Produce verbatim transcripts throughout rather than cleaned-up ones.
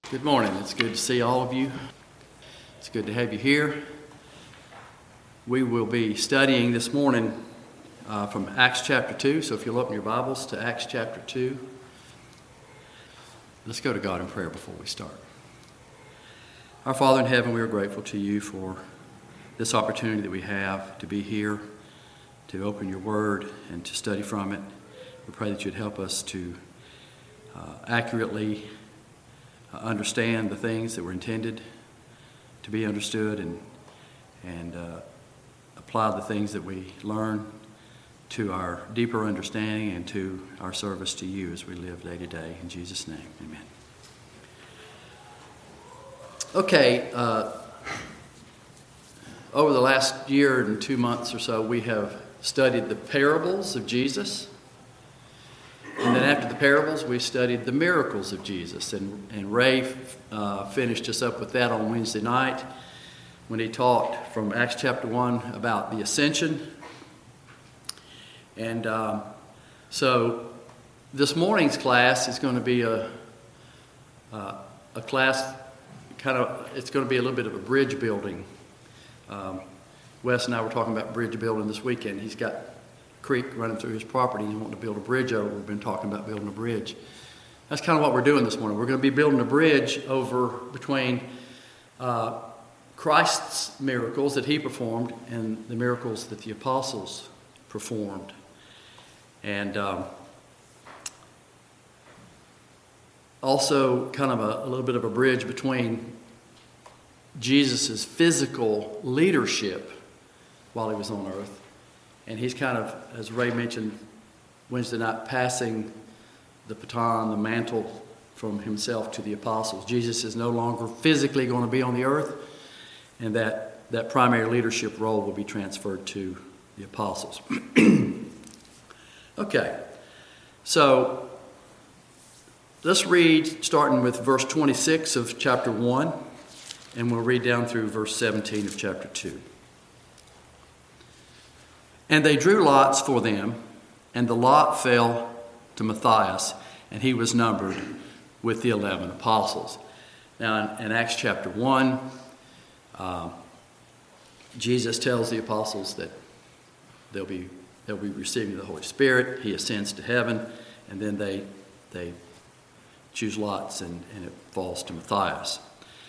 Good morning. It's good to see all of you. It's good to have you here. We will be studying this morning uh, from Acts chapter two. So if you'll open your Bibles to Acts chapter two. Let's go to God in prayer before we start. Our Father in heaven, we are grateful to you for this opportunity that we have to be here, to open your word and to study from it. We pray that you'd help us to uh, accurately Uh, understand the things that were intended to be understood and and uh, apply the things that we learn to our deeper understanding and to our service to you as we live day to day. In Jesus' name, amen. Okay, uh, over the last year and two months or so, we have studied the parables of Jesus. And then after the parables, we studied the miracles of Jesus. And, and Ray uh, finished us up with that on Wednesday night when he taught from Acts chapter one about the ascension. And um, so this morning's class is going to be a, uh, a class, kind of, it's going to be a little bit of a bridge building. Um, Wes and I were talking about bridge building this weekend. He's got creek running through his property and he wanted to build a bridge over. We've been talking about building a bridge. That's kind of what we're doing this morning. We're going to be building a bridge over between uh, Christ's miracles that he performed and the miracles that the apostles performed. And um, also kind of a, a little bit of a bridge between Jesus' physical leadership while he was on earth. And he's kind of, as Ray mentioned Wednesday night, passing the baton, the mantle from himself to the apostles. Jesus is no longer physically going to be on the earth, and that, that primary leadership role will be transferred to the apostles. Okay, so let's read starting with verse twenty-six of chapter one, and we'll read down through verse seventeen of chapter two. And they drew lots for them, and the lot fell to Matthias, and he was numbered with the eleven apostles. Now, in, in Acts chapter one, uh, Jesus tells the apostles that they'll be they'll be receiving the Holy Spirit. He ascends to heaven, and then they they choose lots, and, and it falls to Matthias.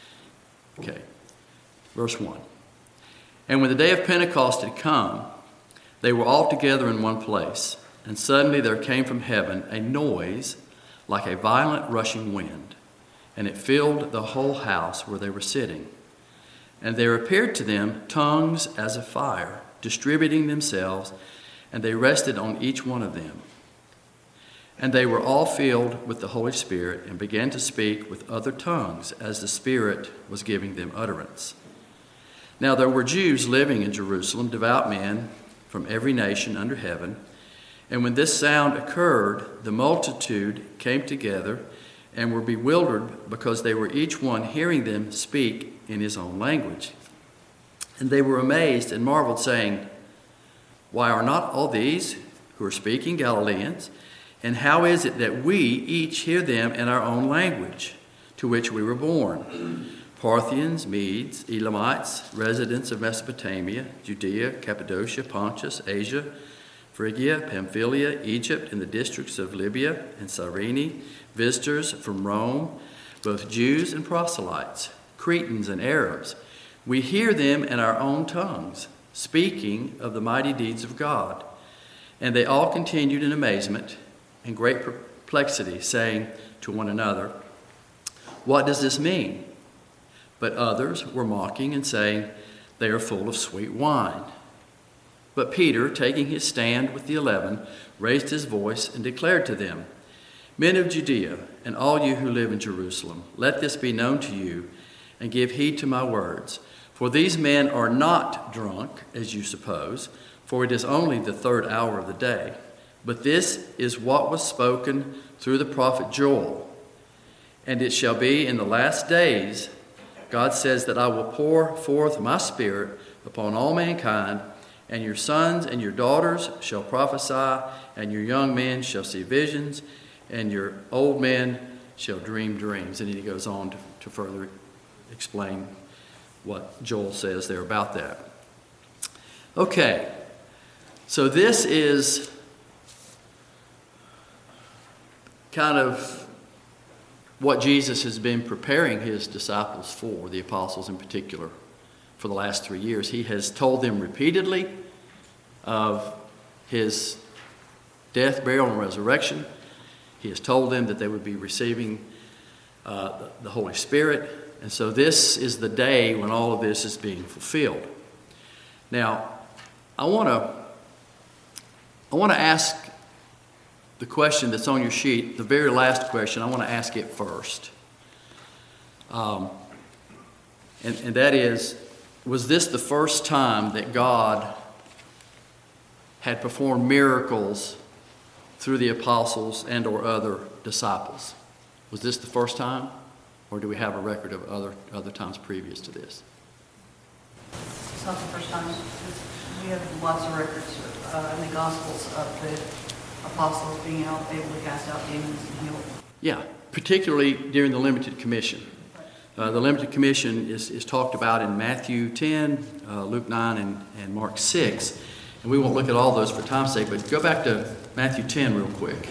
Okay, verse one. And when the day of Pentecost had come, they were all together in one place, and suddenly there came from heaven a noise like a violent rushing wind, and it filled the whole house where they were sitting. And there appeared to them tongues as of fire, distributing themselves, and they rested on each one of them. And they were all filled with the Holy Spirit and began to speak with other tongues as the Spirit was giving them utterance. Now there were Jews living in Jerusalem, devout men from every nation under heaven. And when this sound occurred, the multitude came together and were bewildered because they were each one hearing them speak in his own language. And they were amazed and marveled, saying, "Why are not all these who are speaking Galileans? And how is it that we each hear them in our own language, to which we were born? Parthians, Medes, Elamites, residents of Mesopotamia, Judea, Cappadocia, Pontus, Asia, Phrygia, Pamphylia, Egypt, and the districts of Libya and Cyrene, visitors from Rome, both Jews and proselytes, Cretans and Arabs. We hear them in our own tongues, speaking of the mighty deeds of God." And they all continued in amazement and great perplexity, saying to one another, "What does this mean?" But others were mocking and saying, "They are full of sweet wine." But Peter, taking his stand with the eleven, raised his voice and declared to them, "Men of Judea, and all you who live in Jerusalem, let this be known to you, and give heed to my words. For these men are not drunk, as you suppose, for it is only the third hour of the day. But this is what was spoken through the prophet Joel. And it shall be in the last days, God says, that I will pour forth my Spirit upon all mankind, and your sons and your daughters shall prophesy, and your young men shall see visions, and your old men shall dream dreams. And then he goes on to, to further explain what Joel says there about that. Okay, so this is kind of what Jesus has been preparing his disciples for, the apostles in particular, for the last three years. He has told them repeatedly of his death, burial, and resurrection. He has told them that they would be receiving uh, the, the Holy Spirit. And so this is the day when all of this is being fulfilled. Now, I want to I want to ask the question that's on your sheet, the very last question. I want to ask it first. Um, and, and that is, was this the first time that God had performed miracles through the apostles and or other disciples? Was this the first time? Or do we have a record of other other times previous to this? It's not the first time. We have lots of records uh, in the Gospels of the apostles being out, able to cast out demons and heal. Yeah, particularly during the limited commission. Uh, the limited commission is, is talked about in Matthew ten, uh, Luke nine, and, and Mark six. And we won't look at all those for time's sake, but go back to Matthew ten real quick.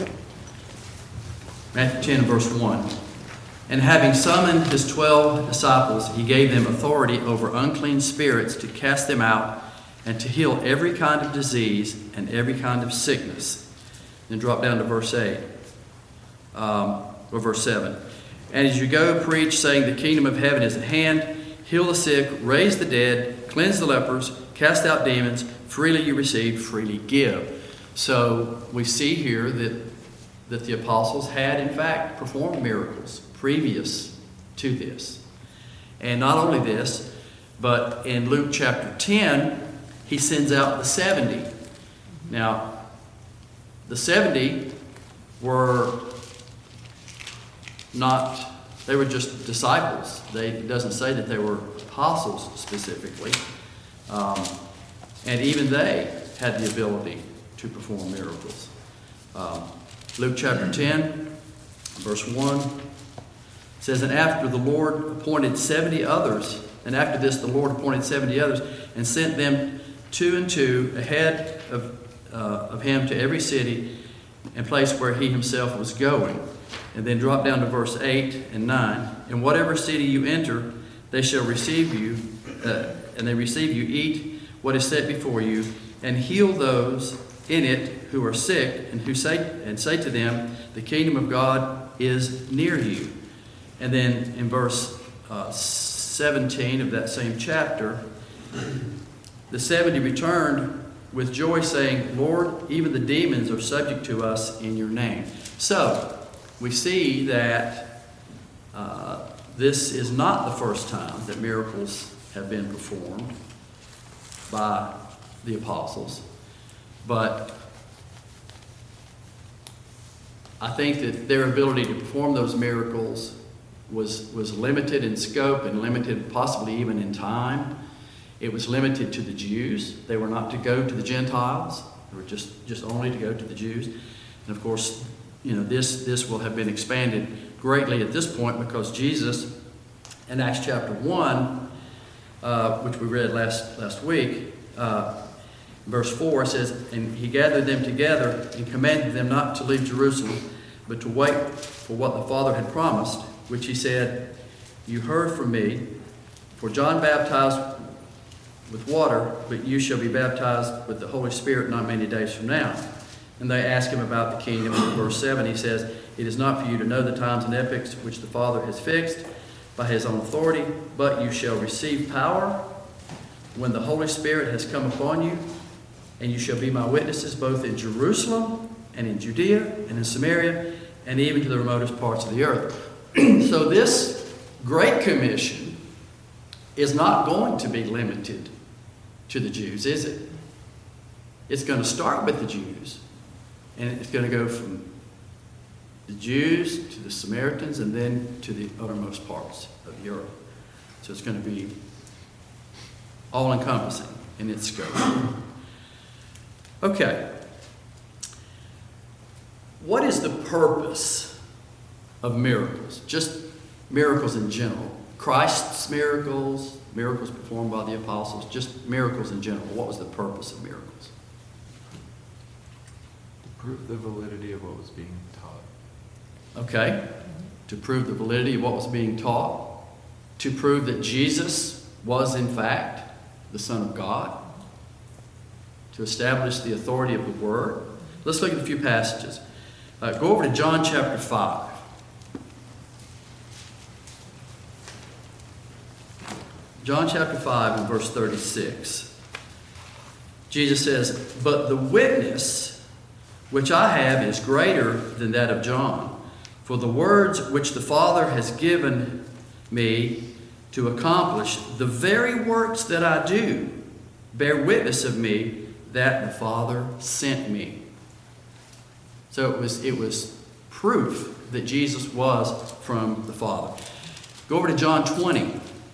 Matthew ten, verse one. And having summoned his twelve disciples, he gave them authority over unclean spirits to cast them out and to heal every kind of disease and every kind of sickness. Then drop down to verse eight, um, or verse seven. And as you go, preach, saying, the kingdom of heaven is at hand. Heal the sick, raise the dead, cleanse the lepers, cast out demons. Freely you receive, freely give. So we see here that, that the apostles had, in fact, performed miracles previous to this. And not only this, but in Luke chapter ten, he sends out the seventy. Now, the seventy were not, they were just disciples. They, it doesn't say that they were apostles specifically. Um, and even they had the ability to perform miracles. Um, Luke chapter ten, verse one, says, and after the Lord appointed seventy others, and after this the Lord appointed seventy others, and sent them two and two ahead of, uh, of him to every city and place where he himself was going. And then drop down to verse eight and nine. In whatever city you enter, they shall receive you, uh, and they receive you, eat what is set before you, and heal those in it who are sick, and who say and say to them, the kingdom of God is near you. And then in verse uh, seventeen of that same chapter, the seventy returned with joy, saying, Lord, even the demons are subject to us in your name. So we see that uh, this is not the first time that miracles have been performed by the apostles. But I think that their ability to perform those miracles was, was limited in scope and limited possibly even in time. It was limited to the Jews. They were not to go to the Gentiles. They were just, just only to go to the Jews. And of course, you know, this, this will have been expanded greatly at this point, because Jesus, in Acts chapter one, uh, which we read last, last week, uh, verse four, says, and he gathered them together and commanded them not to leave Jerusalem, but to wait for what the Father had promised, which he said, you heard from me, for John baptized with water, but you shall be baptized with the Holy Spirit not many days from now. And they ask him about the kingdom. In verse seven, he says, it is not for you to know the times and epochs which the Father has fixed by his own authority, but you shall receive power when the Holy Spirit has come upon you, and you shall be my witnesses both in Jerusalem and in Judea and in Samaria and even to the remotest parts of the earth. So this Great Commission is not going to be limited to the Jews, is it? It's going to start with the Jews, and it's going to go from the Jews to the Samaritans and then to the uttermost parts of Europe. So it's going to be all-encompassing in its scope. Okay. What is the purpose of miracles, just miracles in general. Christ's miracles, miracles performed by the apostles, just miracles in general. What was the purpose of miracles? To prove the validity of what was being taught. Okay, to prove the validity of what was being taught, to prove that Jesus was in fact the Son of God, to establish the authority of the Word. Let's look at a few passages. Uh, go over to John chapter five. John chapter five and verse thirty-six. Jesus says, "But the witness which I have is greater than that of John. For the words which the Father has given me to accomplish, the very works that I do, bear witness of me that the Father sent me." So it was, it was proof that Jesus was from the Father. Go over to John twenty.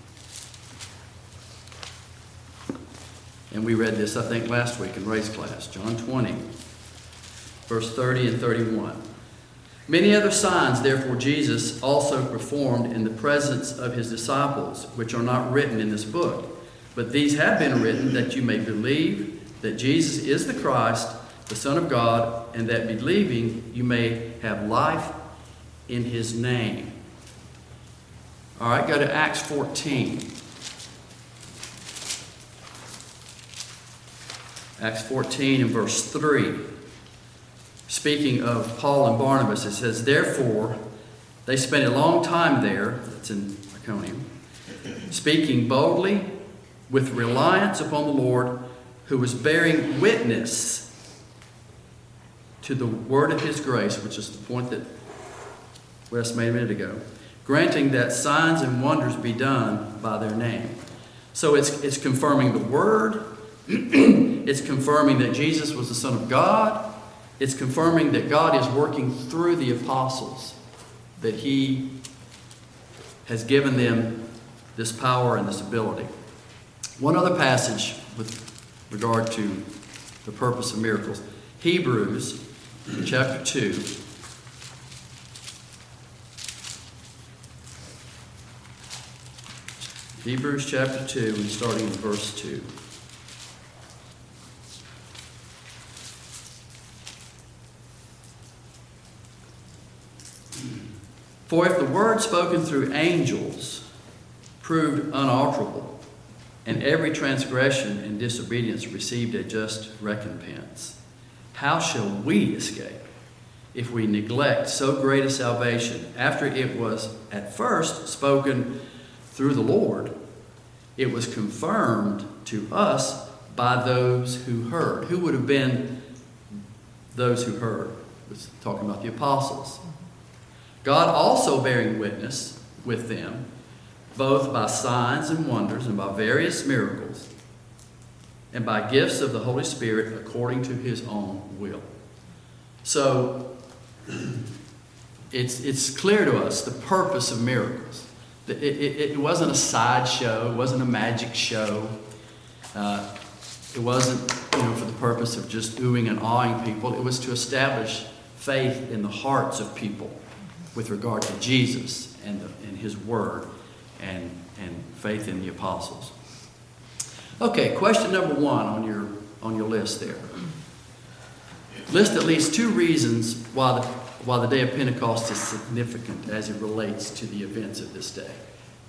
And we read this, I think, last week in Ray's class. John twenty, verse thirty and thirty-one. "Many other signs, therefore, Jesus also performed in the presence of his disciples, which are not written in this book. But these have been written that you may believe that Jesus is the Christ, the Son of God, and that believing you may have life in his name." All right, go to Acts fourteen. Acts fourteen and verse three. Speaking of Paul and Barnabas, it says, "Therefore, they spent a long time there," that's in Iconium, "speaking boldly with reliance upon the Lord, who was bearing witness to the word of his grace," which is the point that Wes made a minute ago, "granting that signs and wonders be done by their name." So it's, it's confirming the word. It's confirming that Jesus was the Son of God. It's confirming that God is working through the apostles, that he has given them this power and this ability. One other passage with regard to the purpose of miracles. Hebrews chapter two. Hebrews chapter two, and starting in verse two. "For if the word spoken through angels proved unalterable, and every transgression and disobedience received a just recompense, how shall we escape if we neglect so great a salvation, after it was at first spoken through the Lord? It was confirmed to us by those who heard." Who would have been those who heard? It's talking about the apostles. "God also bearing witness with them, both by signs and wonders and by various miracles, and by gifts of the Holy Spirit according to his own will." So it's, it's clear to us the purpose of miracles. It, it, it wasn't a sideshow. It wasn't a magic show. Uh, it wasn't, you know, for the purpose of just oohing and awing people. It was to establish faith in the hearts of people with regard to Jesus and, the, and his word and, and faith in the apostles. Okay, question number one on your, on your list there. List at least two reasons why the, why the day of Pentecost is significant as it relates to the events of this day.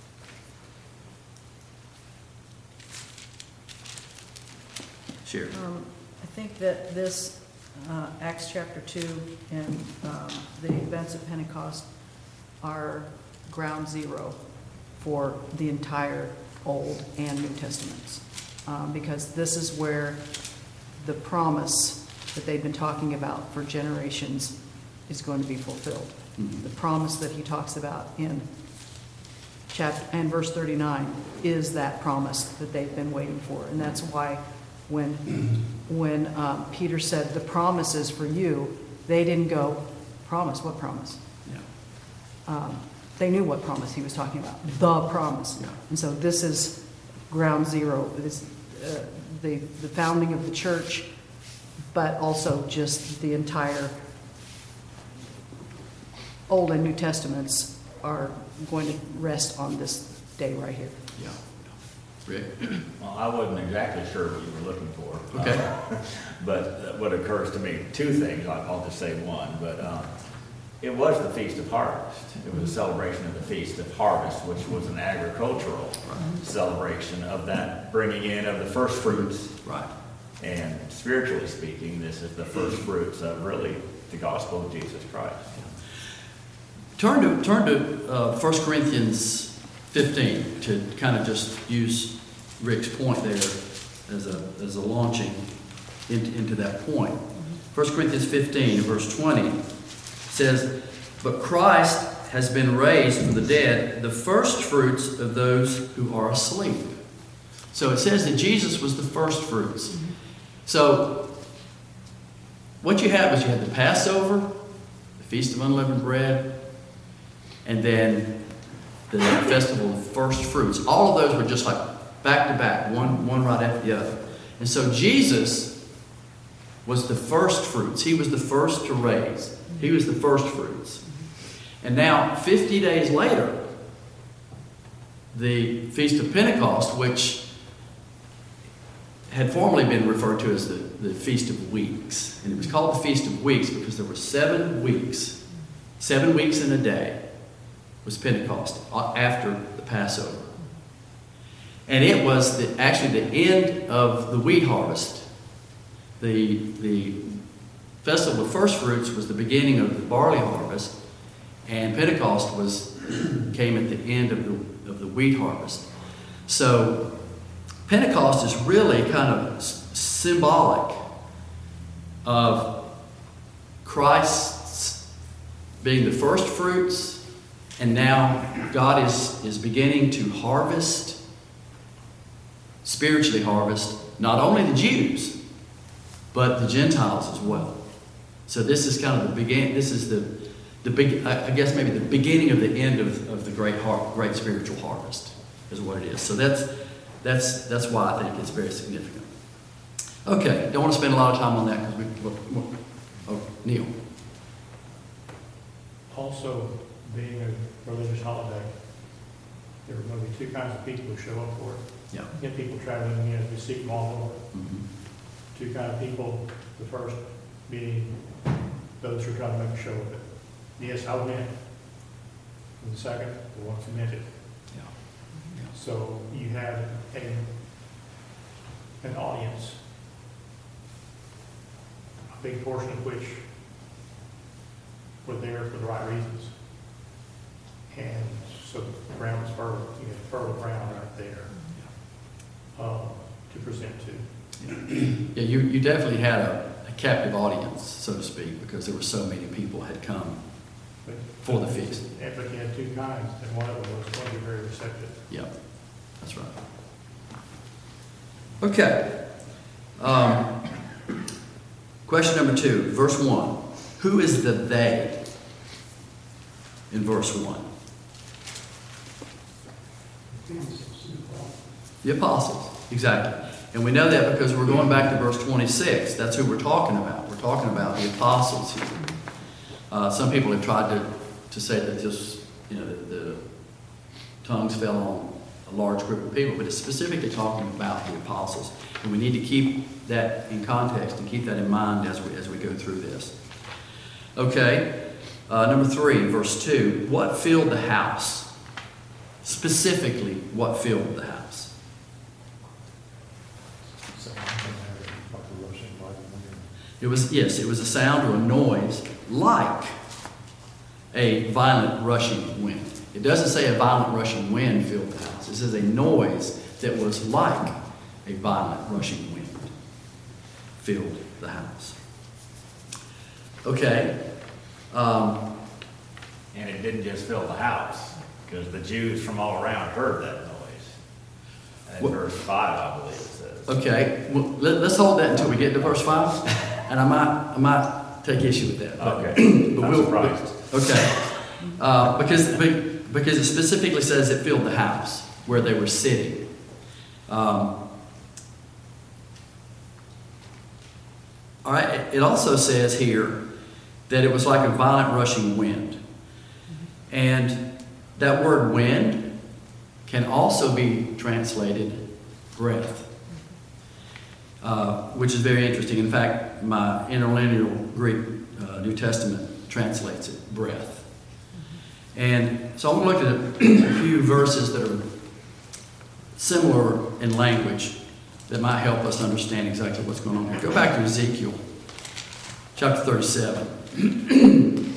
Sure. Um, I think that this uh, Acts chapter two and um, the events of Pentecost are ground zero for the entire Old and New Testaments, um, because this is where the promise that they've been talking about for generations is going to be fulfilled. Mm-hmm. The promise that he talks about in chapter and verse thirty-nine is that promise that they've been waiting for, and that's why when when um, Peter said the promise is for you, they didn't go, promise, what promise? Yeah. Um, they knew what promise he was talking about, the promise. Yeah. And so this is ground zero. This, uh, the, the founding of the church, but also just the entire Old and New Testaments are going to rest on this day right here. Yeah. Rick? Well, I wasn't exactly sure what you were looking for. Okay. Uh, But what occurs to me, two things, I- I'll just say one, but um, it was the Feast of Harvest. It was a celebration of the Feast of Harvest, which was an agricultural celebration of that bringing in of the first fruits. Right. And spiritually speaking, this is the first fruits of really the gospel of Jesus Christ. Turn to turn to uh, First Corinthians fifteen to kind of just use Rick's point there as a as a launching into, into that point. First Corinthians fifteen, verse twenty says, "But Christ has been raised from the dead, the first fruits of those who are asleep." So it says that Jesus was the first fruits. So what you have is you had the Passover, the Feast of Unleavened Bread, and then the Festival of First Fruits. All of those were just like back to back, one, one right after the other. And so Jesus was the first fruits. He was the first to raise. He was the first fruits. And now, fifty days later, the Feast of Pentecost, which had formerly been referred to as the, the Feast of Weeks. And it was called the Feast of Weeks because there were seven weeks, seven weeks in a day was Pentecost after the Passover. And it was the, actually the end of the wheat harvest. The, the Festival of First Fruits was the beginning of the barley harvest, and Pentecost was came at the end of the, of the wheat harvest. So Pentecost is really kind of s- symbolic of Christ's being the first fruits, and now God is, is beginning to harvest, spiritually harvest, not only the Jews, but the Gentiles as well. So this is kind of the begin. This is the the big. I guess maybe the beginning of the end of, of the great har- great spiritual harvest is what it is. So that's that's that's why I think it's very significant. Okay, don't want to spend a lot of time on that because we. we oh, Neil. Also, being a religious holiday, there are going to be two kinds of people who show up for it. Yeah. You get people traveling in to seek more Lord. Mm-hmm. Two kind of people. The first being those who try to make a show of it. Yes, I went. And the second, the ones who meant it. Yeah. Yeah. So you have a an audience, a big portion of which were there for the right reasons. And so the ground is fertile. You have fertile ground right there uh, to present to. Yeah, you, you definitely had a, a captive audience, so to speak, because there were so many people had come But, for the feast. and but you had two kinds, and one of them was going to be very receptive. Yeah, that's right. Okay. Um, question number two, verse one. Who is the they in verse one? The apostles, exactly. And we know that because we're going back to verse twenty-six. That's who we're talking about. We're talking about the apostles here. Uh, some people have tried to, to say that just, you know, the, the tongues fell on a large group of people, but it's specifically talking about the apostles. And we need to keep that in context and keep that in mind as we, as we go through this. Okay, uh, number three, verse two. What filled the house? Specifically, what filled the house? It was, yes, it was a sound or a noise like a violent rushing wind. It doesn't say a violent rushing wind filled the house. It says a noise that was like a violent rushing wind filled the house. Okay. Um, And it didn't just fill the house, because the Jews from all around heard that noise. And What- verse five, I believe it says. okay. Well, let, let's hold that until we get to verse five. And I might, I might take issue with that. But, Okay, but I'm we'll- surprised. Okay. Uh, because, because it specifically says it filled the house where they were sitting. Um, all right. It also says here that it was like a violent rushing wind. And that word wind can also be translated breath, uh, which is very interesting. In fact, my interlinear Greek uh, New Testament translates it breath. And so I'm going to look at a few verses that are similar in language that might help us understand exactly what's going on here. Go back to Ezekiel chapter thirty-seven.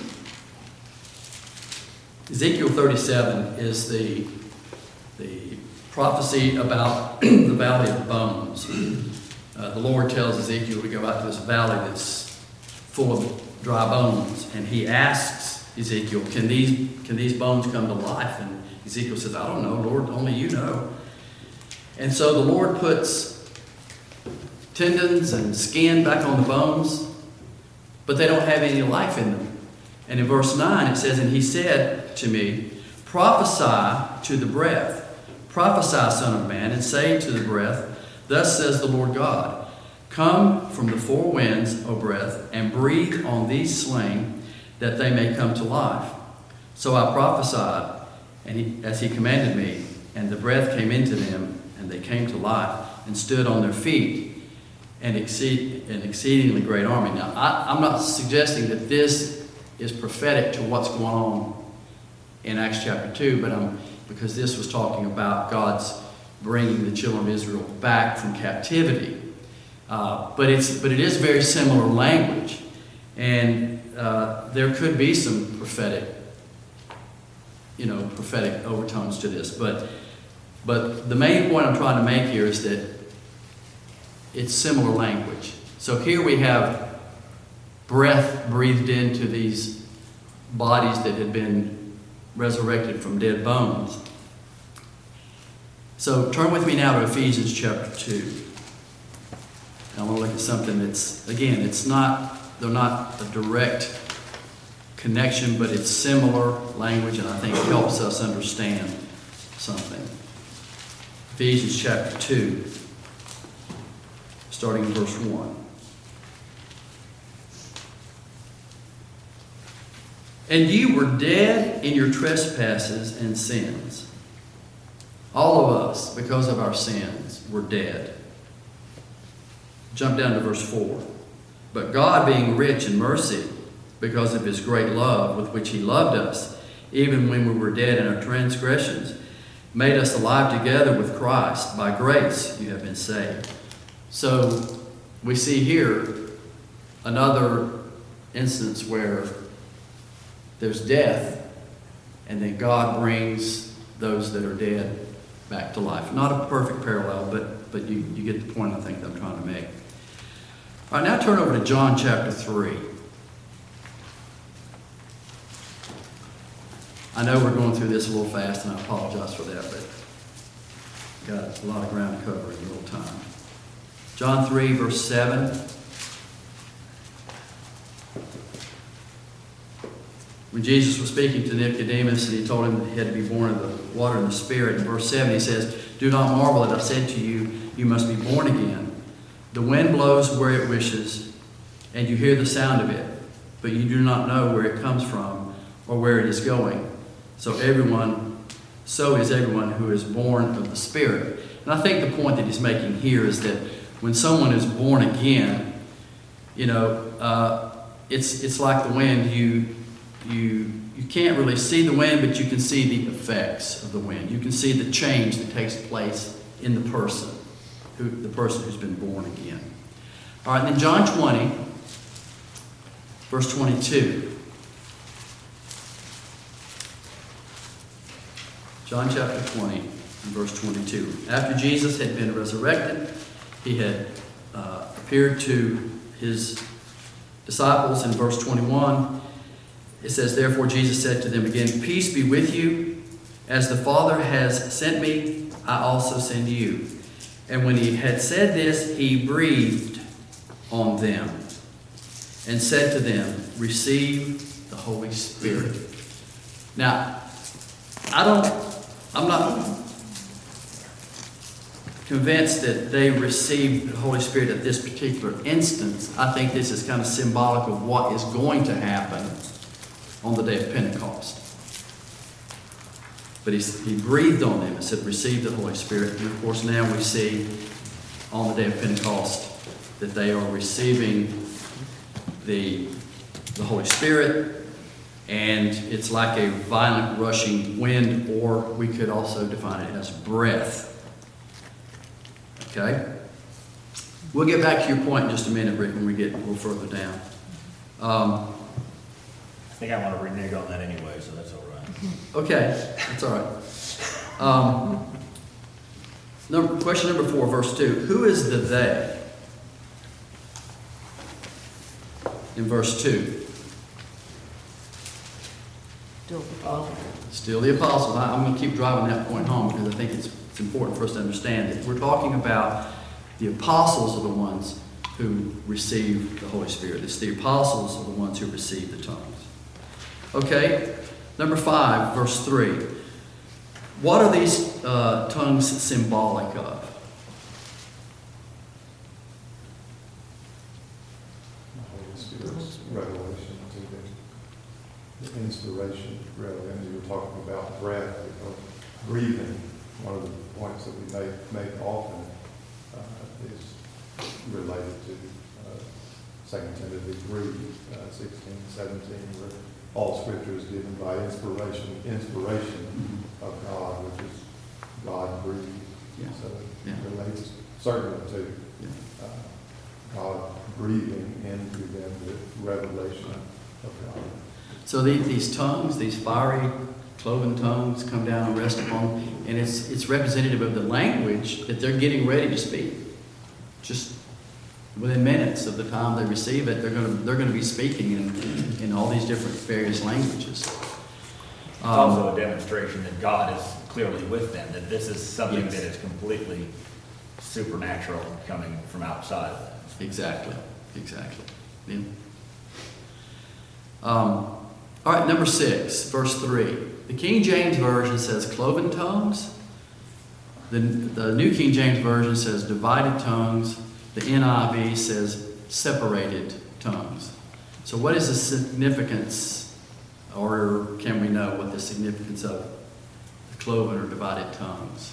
Ezekiel thirty-seven is the, the prophecy about the valley of bones. Uh, the Lord tells Ezekiel to go out to this valley that's full of dry bones, and he asks Ezekiel, can these, can these bones come to life? And Ezekiel says, I don't know, Lord, only you know. And so the Lord puts tendons and skin back on the bones, but they don't have any life in them. And in verse nine it says, and he said to me, prophesy to the breath, prophesy, son of man, and say to the breath, thus says the Lord God, come from the four winds, O breath, and breathe on these slain, that they may come to life. So I prophesied, and he, as he commanded me, and the breath came into them, and they came to life, and stood on their feet, and exceed, an exceedingly great army. Now, I, I'm not suggesting that this is prophetic to what's going on in Acts chapter two, but I'm, because this was talking about God's bringing the children of Israel back from captivity. Uh, but it's but it is very similar language, and uh, there could be some prophetic, you know, prophetic overtones to this. But but the main point I'm trying to make here is that it's similar language. So here we have breath breathed into these bodies that had been resurrected from dead bones. So turn with me now to Ephesians chapter two. I want to look at something that's, again, it's not, they're not a direct connection, but it's similar language, and I think it helps us understand something. Ephesians chapter two, starting in verse one. And you were dead in your trespasses and sins. All of us, because of our sins, were dead. Jump down to verse four. But God, being rich in mercy, because of his great love with which he loved us, even when we were dead in our transgressions, made us alive together with Christ. By grace you have been saved. So we see here another instance where there's death, and then God brings those that are dead back to life. Not a perfect parallel, but, but you, you get the point I think that I'm trying to make. All right, now turn over to John chapter three. I know we're going through this a little fast, and I apologize for that, but got a lot of ground to cover in a little time. John three, verse seven. When Jesus was speaking to Nicodemus, and he told him that he had to be born of the water and the Spirit, in verse seven he says, do not marvel that I said to you, you must be born again. The wind blows where it wishes, and you hear the sound of it, but you do not know where it comes from or where it is going. So everyone, so is everyone who is born of the Spirit. And I think the point that he's making here is that when someone is born again, you know, uh, it's it's like the wind. You you you can't really see the wind, but you can see the effects of the wind. You can see the change that takes place in the person, who the person who's been born again. All right, then John twenty, verse twenty-two. John chapter twenty, and verse twenty-two. After Jesus had been resurrected, he had uh, appeared to his disciples in verse twenty-one. It says, therefore Jesus said to them again, peace be with you. As the Father has sent me, I also send you. And when he had said this, he breathed on them and said to them, receive the Holy Spirit. Now, I don't, I'm not convinced that they received the Holy Spirit at this particular instance. I think this is kind of symbolic of what is going to happen on the day of Pentecost. But he's, he breathed on them and said, receive the Holy Spirit. And of course now we see on the day of Pentecost that they are receiving the, the Holy Spirit, and it's like a violent rushing wind, or we could also define it as breath. Okay? We'll get back to your point in just a minute, Rick, when we get a little further down. Um, I think I want to renege on that anyway, so that's all right. okay, that's all right. Um, number, question number four, verse two. Who is the they? In verse two. Still the apostles. Still the apostles. I, I'm going to keep driving that point home because I think it's, it's important for us to understand that we're talking about the apostles are the ones who receive the Holy Spirit. It's the apostles are the ones who receive the tongues. Okay, number five, verse three. What are these uh, tongues symbolic of? The Holy Spirit's revelation to them. The inspiration, revelation. You were talking about breath, because breathing, one of the points that we make, make often uh, is related to uh, Second Timothy three, uh, sixteen, seventeen, where all Scripture is given by inspiration, inspiration of God, which is God breathed. Yeah. So it Yeah. relates certainly to Yeah. uh, God breathing into them the revelation of God. So the, these tongues, these fiery cloven tongues come down and rest upon them, and it's, it's representative of the language that they're getting ready to speak. Just within minutes of the time they receive it, they're going to they're going to be speaking in, in all these different various languages. It's Um, also a demonstration that God is clearly with them, that this is something Yes. that is completely supernatural coming from outside of them. Exactly, exactly. Yeah. Um, all right, number six, verse three. The King James Version says cloven tongues. The, the New King James Version says divided tongues. The N I V says separated tongues. So what is the significance, or can we know what the significance of the cloven or divided tongues?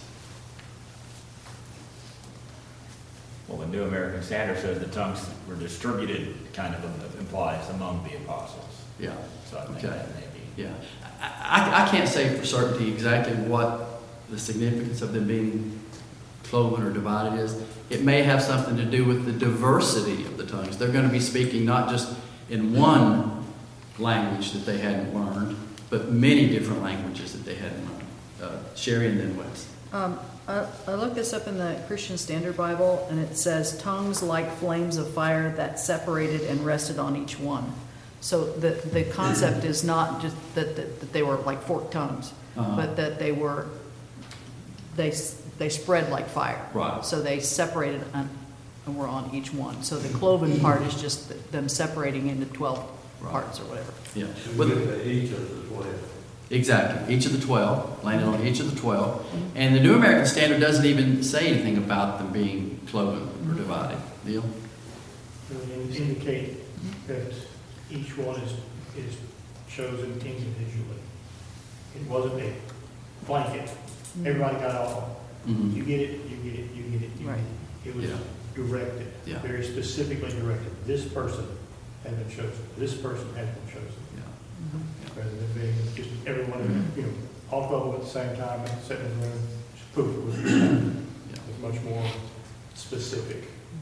Well, the New American Standard says the tongues were distributed, kind of implies among the apostles. Yeah. So I think Okay. that may be. Yeah, I, I, I can't say for certainty exactly what the significance of them being cloven or divided is. It may have something to do with the diversity of the tongues. They're going to be speaking not just in one language that they hadn't learned, but many different languages that they hadn't learned. Uh, Sherry and then Wes. Um, I, I looked this up in the Christian Standard Bible, and it says tongues like flames of fire that separated and rested on each one. So the, the concept is not just that, that, that they were like forked tongues, Uh-huh. but that they were, they, they spread like fire. Right. So they separated and, and were on each one. So the cloven part is just them separating into twelve Right. parts or whatever. Yeah. To But- get to each of the twelve. Exactly. Each of the twelve, landed on each of the twelve. And the New American Standard doesn't even say anything about them being cloven or divided. Neil? It would indicate that each one is, is chosen individually. It wasn't a blanket. Everybody got all. Mhm. You get it, you get it, you get it, you Right. get it. It was Yeah. directed, Yeah. very specifically directed. This person had been chosen, this person had been chosen. Yeah. Rather than being just everyone, you know, all twelve of them at the same time, and sitting in the room, just poof, it was, it Yeah. was much more specific.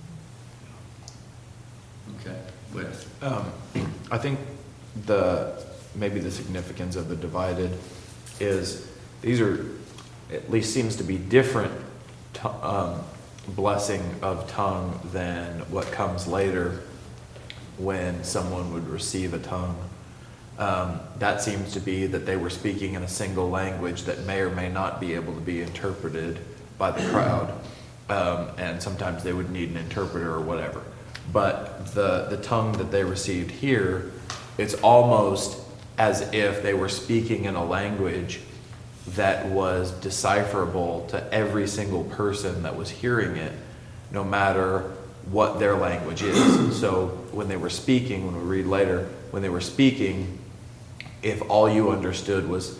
Okay. Wes? Um, I think the, maybe the significance of the divided is, these are, at least seems to be different to, um, blessing of tongue than what comes later when someone would receive a tongue. Um, that seems to be that they were speaking in a single language that may or may not be able to be interpreted by the crowd. Um, and sometimes they would need an interpreter or whatever. But the, the tongue that they received here, it's almost as if they were speaking in a language that was decipherable to every single person that was hearing it, no matter what their language is. So when they were speaking, when we read later, when they were speaking, if all you understood was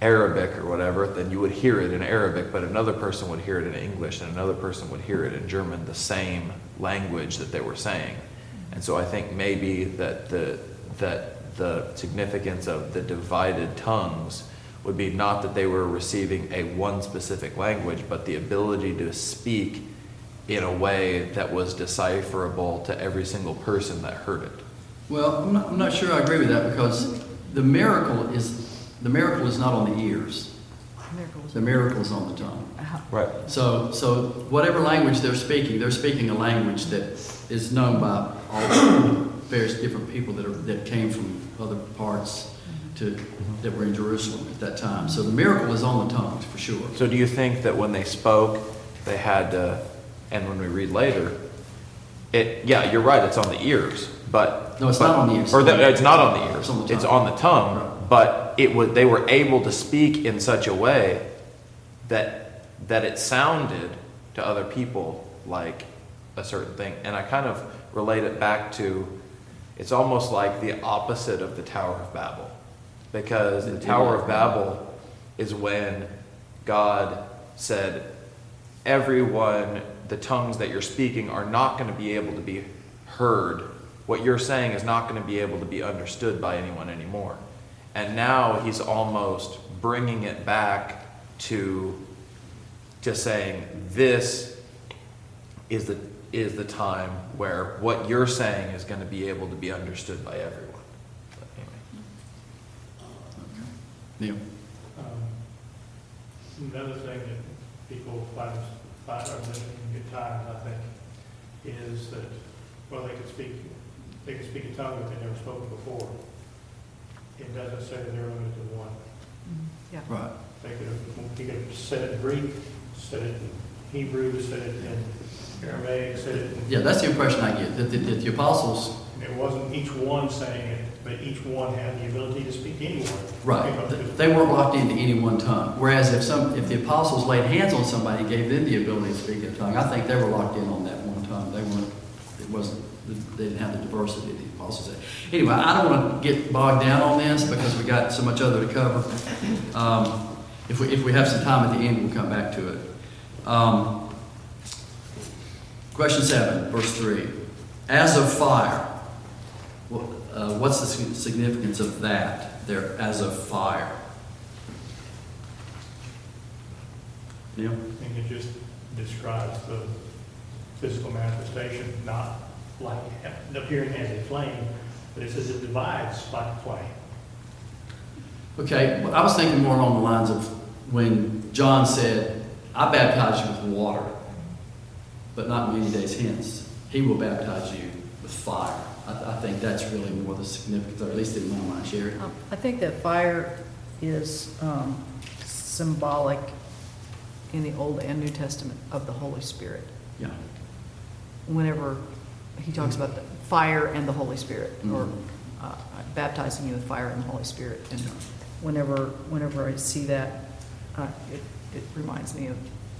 Arabic or whatever, then you would hear it in Arabic, but another person would hear it in English, and another person would hear it in German, the same language that they were saying. And so I think maybe that the that the significance of the divided tongues would be not that they were receiving a one specific language, but the ability to speak in a way that was decipherable to every single person that heard it. Well, I'm not, I'm not sure I agree with that, because the miracle is the miracle is not on the ears. Miracles. The miracle is on the tongue. Right. So, so whatever language they're speaking, they're speaking a language that is known by all the various different people that are that came from other parts to that were in Jerusalem at that time. So the miracle is on the tongues for sure. So do you think that when they spoke, they had to, and when we read later, it, yeah, you're right, it's on the ears, but... No, it's but, not on the ears. Or that, it's not on the ears, It's on the tongue. it's on the tongue, Right. but it would, they were able to speak in such a way that, that it sounded to other people like a certain thing. And I kind of relate it back to, it's almost like the opposite of the Tower of Babel. Because the Tower of Babel is when God said, everyone, the tongues that you're speaking are not going to be able to be heard. What you're saying is not going to be able to be understood by anyone anymore. And now he's almost bringing it back to, to saying, this is the, is the time where what you're saying is going to be able to be understood by everyone. But anyway. Neil. Um, Another thing that people find, find are living in good times, I think, is that, well, they could speak, they could speak a tongue that they've never spoken before. It doesn't say that they're limited to one. Yeah. Right. They could have, he could have said it in Greek, said it in Hebrew, said it in Aramaic, said it in... Yeah, that's the impression I get, that the, that the apostles, It wasn't each one saying it, but each one had the ability to speak anyway. right, th- they weren't locked into any one tongue. Whereas if some, if the apostles laid hands on somebody and gave them the ability to speak in a tongue, I think they were locked in on that one tongue. They weren't, it wasn't, they didn't have the diversity the apostles had. Anyway, I don't want to get bogged down on this because we got so much other to cover. Um, if we, if we have some time at the end, we'll come back to it. Um, question seven, verse three. As of fire. Well, uh, what's the significance of that there, as of fire? Neil? I think it just describes the physical manifestation, not like appearing as a flame, but it says it divides like a flame. Okay, well, I was thinking more along the lines of when John said, I baptize you with water, but not many days hence, he will baptize you with fire. I, I think that's really more the significance, or at least in my mind, Sherry. Um, I think that fire is um, symbolic in the Old and New Testament of the Holy Spirit. Yeah. Whenever he talks about the fire and the Holy Spirit, or Mhm. uh, baptizing you with fire and the Holy Spirit. And whenever, whenever I see that, uh, it, it reminds me of.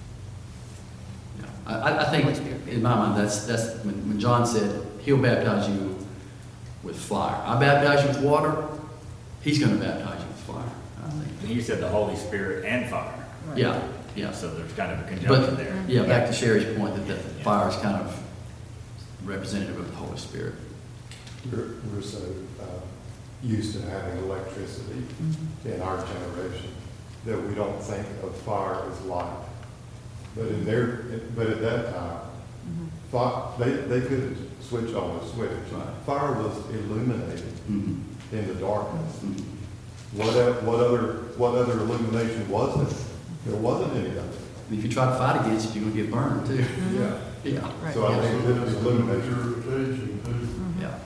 Yeah. I, I think, in my mind, that's, that's when, when John said, he'll baptize you with fire. I baptize you with water, he's going to baptize you with fire, I think. And you said the Holy Spirit and fire. Right. Yeah, yeah. So there's kind of a conjunction But, there. yeah, back to Sherry's point that, that fire is kind of representative of the Holy Spirit. We're, we're so uh, used to having electricity in our generation that we don't think of fire as light. But in their, but at that time, fi- they, they couldn't switch on a switch. Right. Fire was illuminated Mhm. in the darkness. Mhm. What, e- what other, what other illumination was there? There wasn't any of it. If you try to fight against it, you're going to get burned too. Yeah. Yeah. Right. So I think that the illumination, Mhm. Yeah.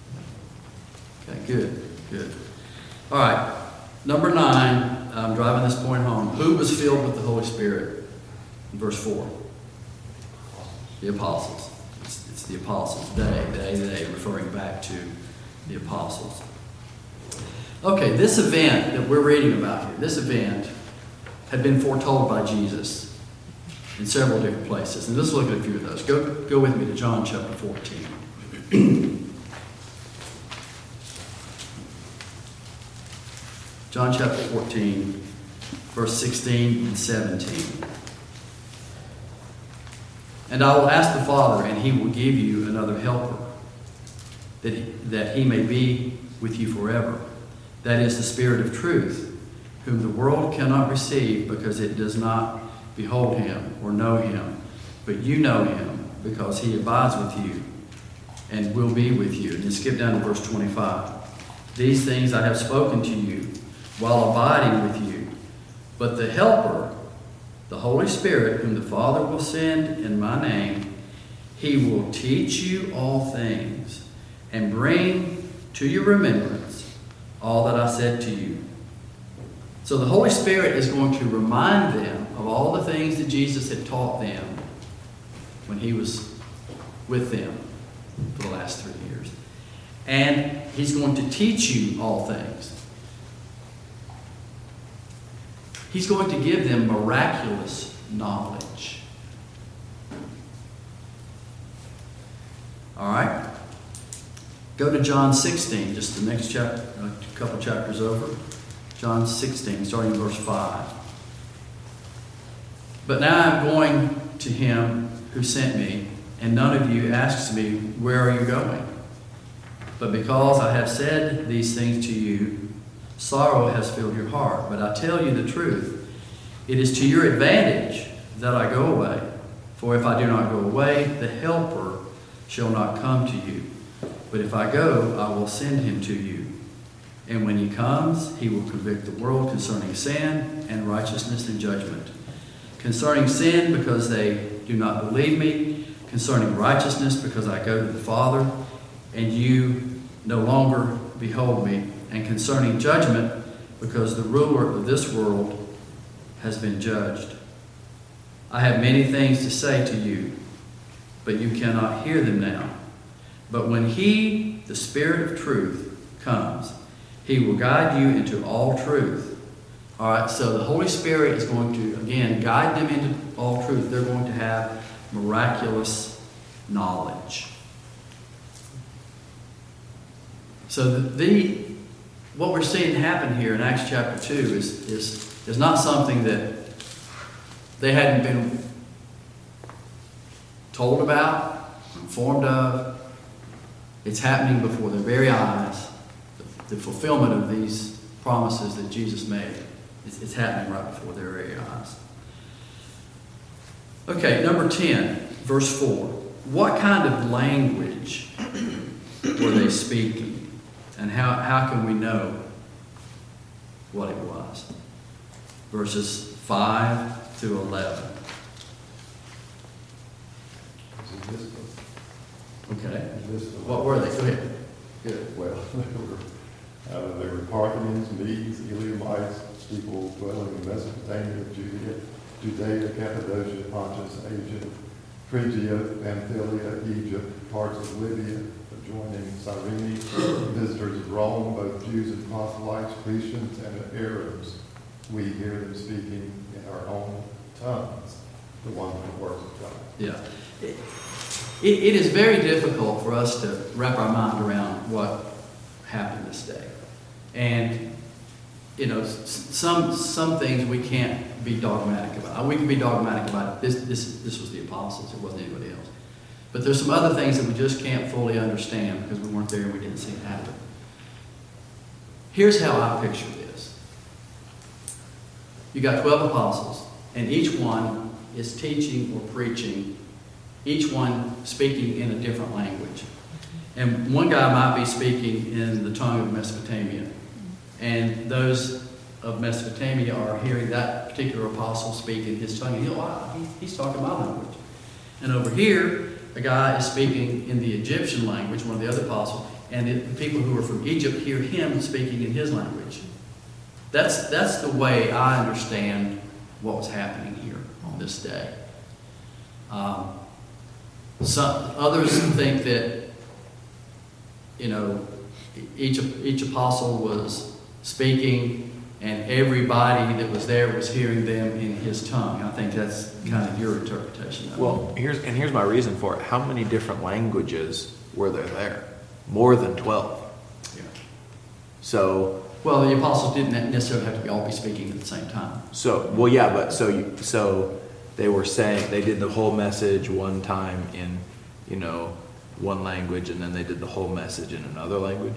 Okay, good, good. All right, number nine, I'm driving this point home. Who was filled with the Holy Spirit? In verse four. The apostles. It's, it's the apostles. They, they, they, referring back to the apostles. Okay, this event that we're reading about here, this event had been foretold by Jesus in several different places. And let's look at a few of those. Go, go with me to John chapter fourteen. John chapter fourteen, verse sixteen and seventeen. And I will ask the Father, and he will give you another helper, that he, that he may be with you forever. That is the Spirit of truth, whom the world cannot receive because it does not behold him or know him. But you know him because he abides with you and will be with you. And then skip down to verse twenty-five. These things I have spoken to you while abiding with you. But the Helper, the Holy Spirit, whom the Father will send in my name, he will teach you all things and bring to your remembrance all that I said to you. So the Holy Spirit is going to remind them of all the things that Jesus had taught them when he was with them for the last three years. And he's going to teach you all things. He's going to give them miraculous knowledge. All right? Go to John sixteen, just the next chapter, a couple chapters over. John sixteen, starting in verse five. But now I'm going to him who sent me, and none of you asks me, where are you going? But because I have said these things to you, sorrow has filled your heart. But I tell you the truth, it is to your advantage that I go away. For if I do not go away, the Helper shall not come to you. But if I go, I will send him to you. And when he comes, he will convict the world concerning sin and righteousness and judgment. Concerning sin, because they do not believe me. Concerning righteousness, because I go to the Father, and you no longer behold me. And concerning judgment, because the ruler of this world has been judged. I have many things to say to you, but you cannot hear them now. But when he, the Spirit of truth, comes, he will guide you into all truth. All right, so the Holy Spirit is going to, again, guide them into all truth. They're going to have miraculous knowledge. So the, the what we're seeing happen here in Acts chapter two is, is, is not something that they hadn't been told about, informed of. It's happening before their very eyes. The, the fulfillment of these promises that Jesus made. It's, it's happening right before their very eyes. Okay, number ten, verse four. What kind of language were they speaking? And how, how can we know what it was? Verses five through eleven. Okay. What were they? Go ahead. Good. Well, they were, uh, they were Parthians, Medes, Elamites, people dwelling in Mesopotamia, Judea, Judea, Cappadocia, Pontus, Asia, Phrygia, Pamphylia, Egypt, parts of Libya, adjoining Cyrene, visitors of Rome, both Jews and proselytes, Cretians and Arabs. We hear them speaking in our own tongues, the wonderful words of God. Yeah. It, it, it is very difficult for us to wrap our mind around what happened this day. And, you know, some some things we can't be dogmatic about. We can be dogmatic about it. This, this, this was the apostles. It wasn't anybody else. But there's some other things that we just can't fully understand because we weren't there and we didn't see it happen. Here's how I picture this. You got twelve apostles, and each one is teaching or preaching, each one speaking in a different language. And one guy might be speaking in the tongue of Mesopotamia, and those of Mesopotamia are hearing that particular apostle speak in his tongue, and he'll, wow, he, he's talking my language. And over here, a guy is speaking in the Egyptian language, one of the other apostles, and it, the people who are from Egypt hear him speaking in his language. That's, that's the way I understand what was happening here on this day. Um, some, others think that, you know, each, each apostle was speaking and everybody that was there was hearing them in his tongue. I think that's kind of your interpretation of it. Well, here's and here's my reason for it. How many different languages were there there? More than twelve. Yeah. So Well, the apostles didn't necessarily have to be all be speaking at the same time. So, well, yeah, but so you, so they were saying they did the whole message one time in, you know, one language, and then they did the whole message in another language.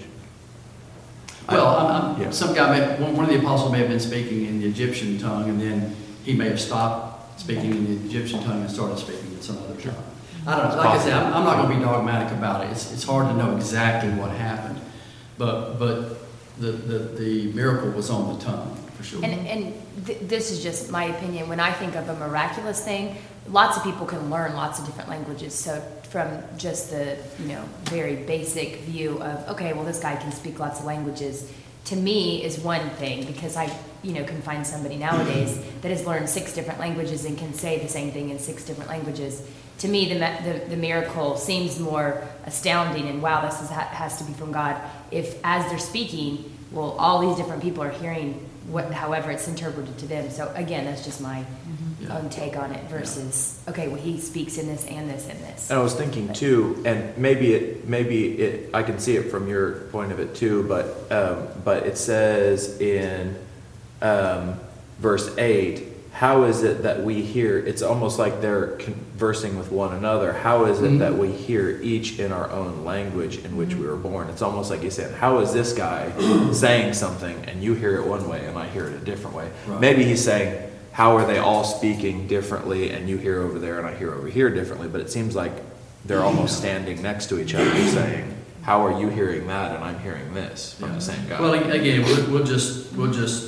Well, I'm, I'm, Yeah. some guy, may, one, one of the apostles may have been speaking in the Egyptian tongue, and then he may have stopped speaking in the Egyptian tongue and started speaking in some other tongue. I don't know. Like I said, I'm, I'm not going to be dogmatic about it. It's, it's hard to know exactly what happened, but but the, the, the miracle was on the tongue for sure. And, and th- this is just my opinion. When I think of a miraculous thing, lots of people can learn lots of different languages. So from just the, you know, very basic view of, okay, well, this guy can speak lots of languages, to me is one thing, because I, you know, can find somebody nowadays that has learned six different languages and can say the same thing in six different languages. To me, the, the, the miracle seems more astounding, and wow, this is, has to be from God. If, as they're speaking, well, all these different people are hearing what, however it's interpreted to them. So again, that's just my Yeah. own take on it versus, okay, well, he speaks in this and this and this. And I was thinking too, and maybe it, maybe it, I can see it from your point of it too, but, um, but it says in, um, verse eight, how is it that we hear, it's almost like they're conversing with one another. How is it Mhm. that we hear each in our own language in which we were born? It's almost like you said, how is this guy saying something and you hear it one way and I hear it a different way? Right. Maybe he's saying, how are they all speaking differently and you hear over there and I hear over here differently? But it seems like they're almost standing next to each other saying, how are you hearing that and I'm hearing this from Yeah. the same guy? Well, again, we'll, we'll just we'll just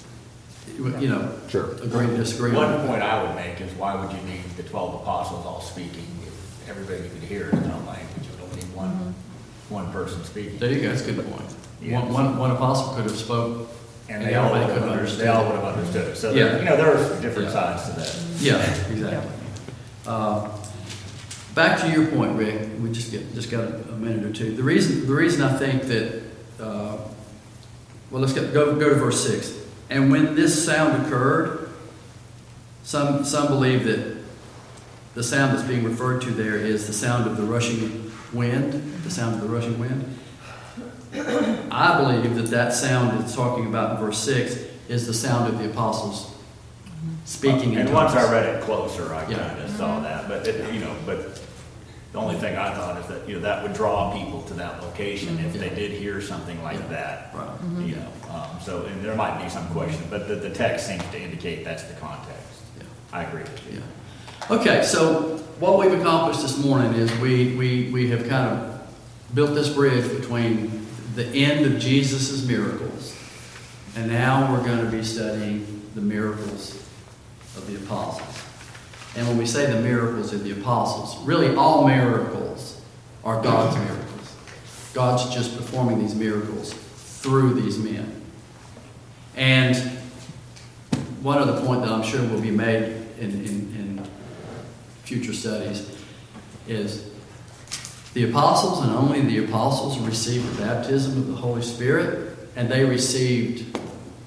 you know Sure. agree to disagree. on One it. point I would make is, why would you need the twelve apostles all speaking if everybody could hear in their own language? You would only need one, one person speaking. There you go. That's a good point. Yeah. One, one, one apostle could have spoke, And and they all would everybody have could have understood, understood. they all would have understood it. So, Yeah. there- you know, there's different Yeah. sides to that. Yeah, exactly. Uh, back to your point, Rick. We just get just got a, a minute or two. The reason the reason I think that uh, well, let's get, go go to verse six. And when this sound occurred, some some believe that the sound that's being referred to there is the sound of the rushing wind, the sound of the rushing wind. I believe that that sound it's talking about in verse six is the sound of the apostles speaking in And once tongues. I read it closer, I Yeah. kind of saw that, but it, you know, but the only thing I thought is that, you know, that would draw people to that location if they did hear something like Yeah. that. Right. You know, um, so, and there might be some question, but the, the text seems to indicate that's the context. Yeah. I agree with you. Yeah. Okay, so what we've accomplished this morning is we, we, we have kind of built this bridge between the end of Jesus' miracles, and now we're going to be studying the miracles of the apostles. And when we say the miracles of the apostles, really all miracles are God's miracles. God's just performing these miracles through these men. And one other point that I'm sure will be made in, in, in future studies is the apostles and only the apostles received the baptism of the Holy Spirit, and they received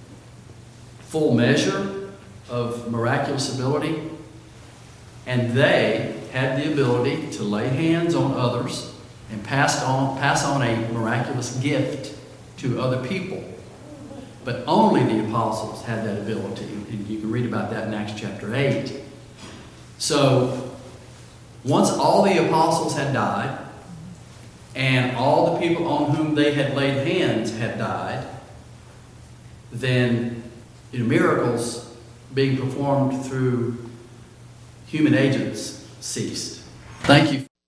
full measure of miraculous ability, and they had the ability to lay hands on others and pass on, pass on a miraculous gift to other people. But only the apostles had that ability, and you can read about that in Acts chapter eight. So, once all the apostles had died, and all the people on whom they had laid hands had died, then you know, miracles being performed through human agents ceased. Thank you.